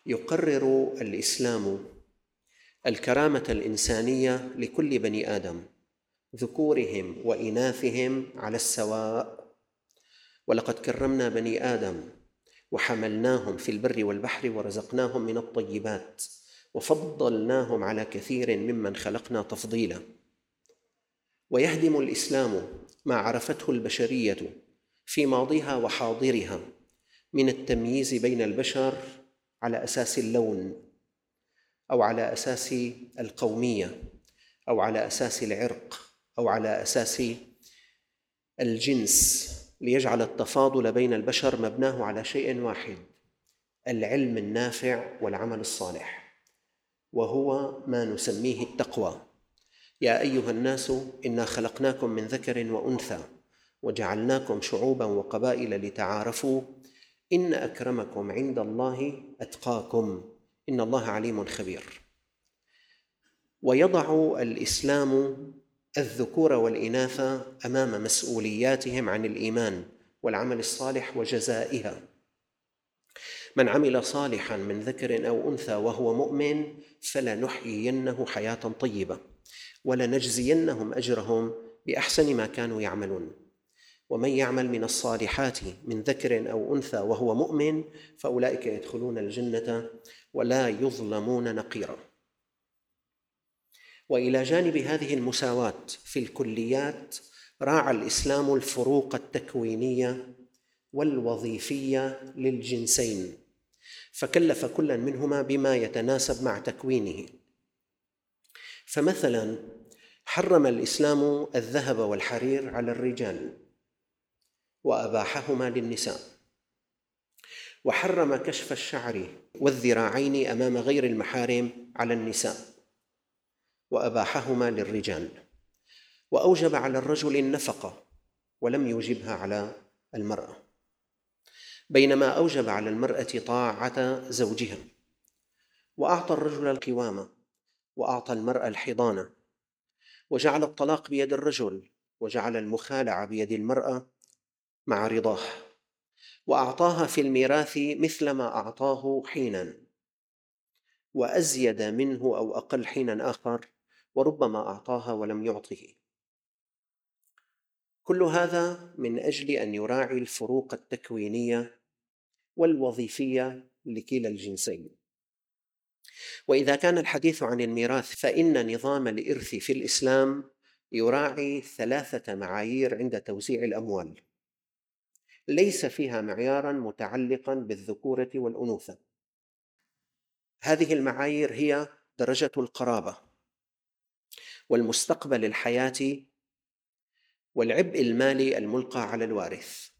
يقرر الإسلام الكرامة الإنسانية لكل بني آدم، ذكورهم وإناثهم على السواء. ولقد كرمنا بني آدم وحملناهم في البر والبحر ورزقناهم من الطيبات وفضلناهم على كثير ممن خلقنا تفضيلا. ويهدم الإسلام ما عرفته البشرية في ماضيها وحاضرها من التمييز بين البشر على أساس اللون أو على أساس القومية أو على أساس العرق أو على أساس الجنس، ليجعل التفاضل بين البشر مبناه على شيء واحد: العلم النافع والعمل الصالح، وهو ما نسميه التقوى. يا أيها الناس إنا خلقناكم من ذكر وأنثى وجعلناكم شعوبا وقبائل لتعارفوا إن أكرمكم عند الله أتقاكم إن الله عليم خبير. ويضع الإسلام الذكور والإناث أمام مسؤولياتهم عن الإيمان والعمل الصالح وجزائها. من عمل صالحا من ذكر أو أنثى وهو مؤمن فلنحيينه حياة طيبة ولنجزينهم أجرهم بأحسن ما كانوا يعملون. ومن يعمل من الصالحات من ذكر أو أنثى وهو مؤمن فأولئك يدخلون الجنة ولا يظلمون نقيرا. وإلى جانب هذه المساواة في الكليات راعى الإسلام الفروق التكوينية والوظيفية للجنسين، فكلف كلا منهما بما يتناسب مع تكوينه. فمثلا حرم الإسلام الذهب والحرير على الرجال وأباحهما للنساء، وحرم كشف الشعر والذراعين أمام غير المحارم على النساء وأباحهما للرجال، وأوجب على الرجل النفقة ولم يوجبها على المرأة، بينما أوجب على المرأة طاعة زوجها، وأعطى الرجل القوامة وأعطى المرأة الحضانة، وجعل الطلاق بيد الرجل وجعل المخالعة بيد المرأة مع رضاه، وأعطاها في الميراث مثل ما أعطاه حينا وأزيد منه أو أقل حينا آخر، وربما أعطاها ولم يعطه. كل هذا من أجل أن يراعي الفروق التكوينية والوظيفية لكلا الجنسين. وإذا كان الحديث عن الميراث فإن نظام الإرث في الإسلام يراعي 3 معايير عند توزيع الأموال، ليس فيها معياراً متعلقاً بالذكورة والأنوثة. هذه المعايير هي درجة القرابة والمستقبل الحياتي والعبء المالي الملقى على الوارث.